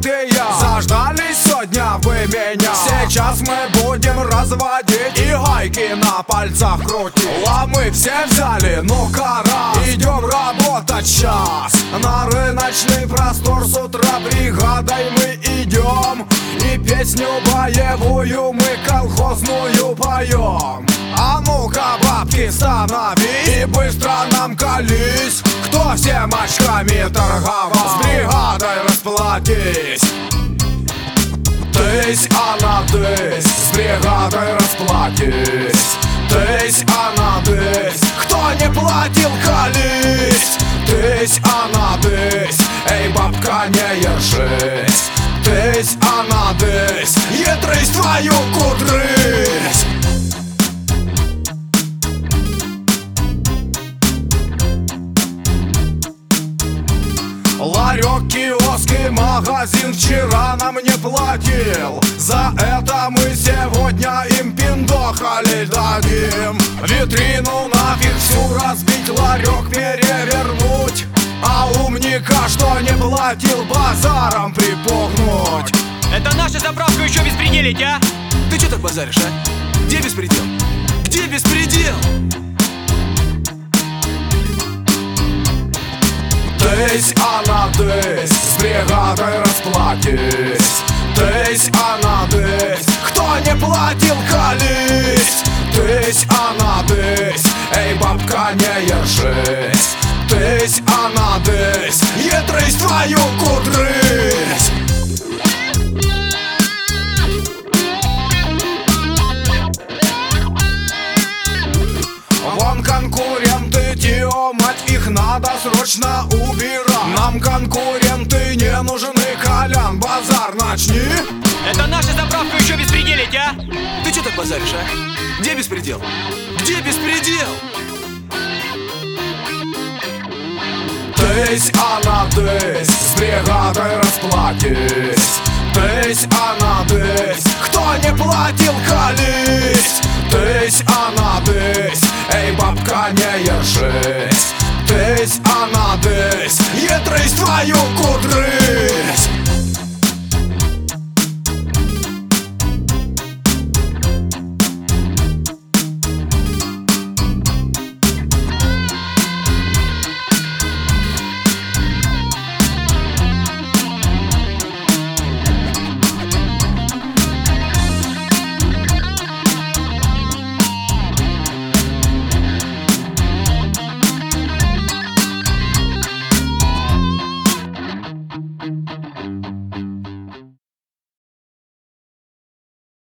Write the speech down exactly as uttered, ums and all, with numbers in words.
жовтые. Заждались сегодня вы меня. Сейчас мы будем разводить и гайки на пальцах крутить. А мы все взяли, ну-ка раз, идем работать сейчас. На рыночный простор с утра бригадой мы идем. И песню боевую мы колхозную поем. А ну-ка, бабки, становись и быстро нам колись. Кто всем очками торговал, с бригадой расплатись. Тысь, она тысь, с бригадой расплатись. Тысь, она тысь, кто не платил, колись. Тысь, она тысь, эй, бабка, не ершись. Тысь, она тысь, етрысь твою кудрысь. Ларек, киоск и магазин вчера нам не платил. За это мы сегодня им пиндохали дадим. Витрину нафиг всю разбить, ларек перевернуть. А умника, что не платил, базаром припугнуть. Это наша заправка еще беспределить, а? Ты че так базаришь, а? Где беспредел? Где беспредел? Тысь, она тысь, с бригадой расплатись. Тысь, она тысь, кто не платил, колись. Тысь, она тысь, эй, бабка, не ершись. Тысь, она тысь, етрысь твою кудрысь. Вон конкуренты, Тио, мать, их надо срочно убирать. Нам конкуренты не нужны, Колян, базар начни. Это наша заправка еще беспределить, а? Ты че так базаришь, а? Где беспредел? Где беспредел? Тысь, она тысь, с бригадой расплатись. Тысь, она тысь, кто не платил, колись.